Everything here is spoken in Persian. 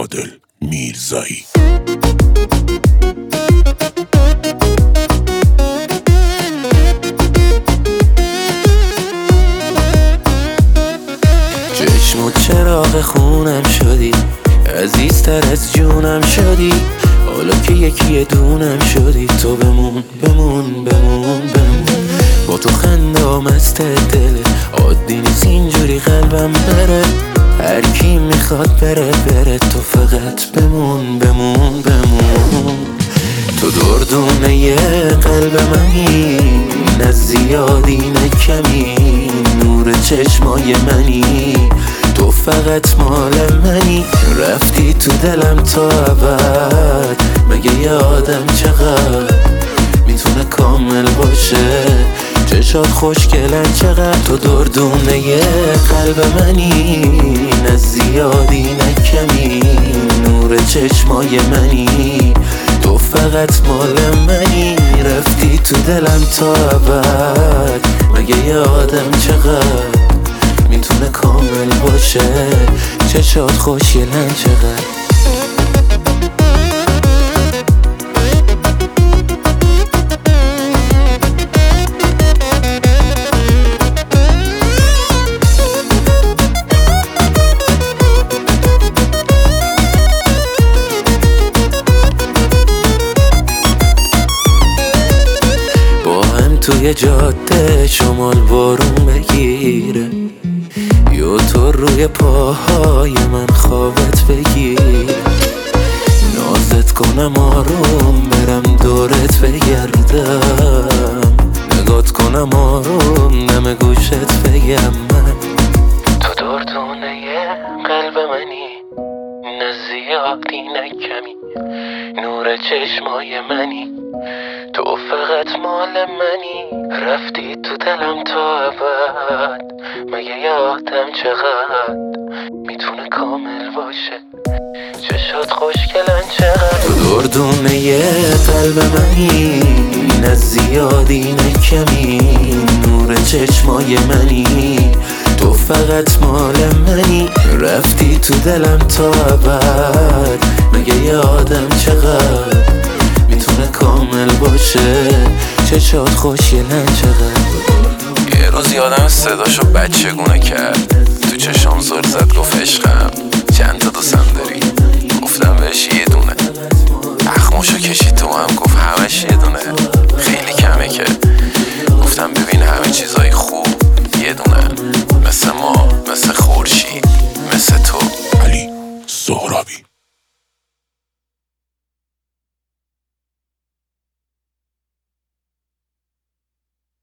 عادل میرزایی. چشم و چراغ خونم شدی، عزیزتر از جونم شدی. حالا که یکی دونم شدی، تو بمون بمون بمون بمون. با تو خنده مست دله، عادی نیست اینجوری قلبم بره. هر کی میخواد بره بره، تو فقط بمون بمون بمون. تو دردونه قلب منی، نه زیادی نه کمی. نور چشمای منی، تو فقط مال منی. رفتی تو دلم تا ابد، مگه یه آدم چقدر میتونه کامل باشه؟ چشات خوشگلن چقدر. تو دردونه قلب منی، نه زیادی نه کمی. نور چشمای منی، تو فقط مال منی. رفتی تو دلم تا ابد، مگه یه آدم چقدر میتونه کامل باشه؟ چشات خوشگلن چقدر. توی جاده شمال بارون بگیره، یا تو روی پاهای من خوابت بگیره. نازت کنم آروم، برم دورت بگردم. نگات کنم آروم، نم گوشت بگم من. تو دردونه قلب منی، نه زیادی نه کمی. نور چشمای منی، تو فقط مال منی. رفتی تو دلم تا ابد، مگه یه آدم چقدر میتونه کامل باشه؟ چشات خوشگلن چقدر. تو دردونه قلب منی، نه زیادی نه کمی. نور چشمای منی، تو فقط مال منی. رفتی تو دلم تا ابد، مگه یه آدم چقدر میتونه کامل باشه؟ چشات خوشگلن چقدر. یه روز یادم صداشو بچگونه کرد، تو چشام زل زد گفت عشقم چند تا دوستم داری؟ گفتم بهش یه دونه. اخماشو کشید تو هم گفت همش یه دونه. خیلی کمه که. گفتم ببین همه چیزای خوب یه دونه، مثل ما، مثل خورشید، مثل تو. علی سهرابی.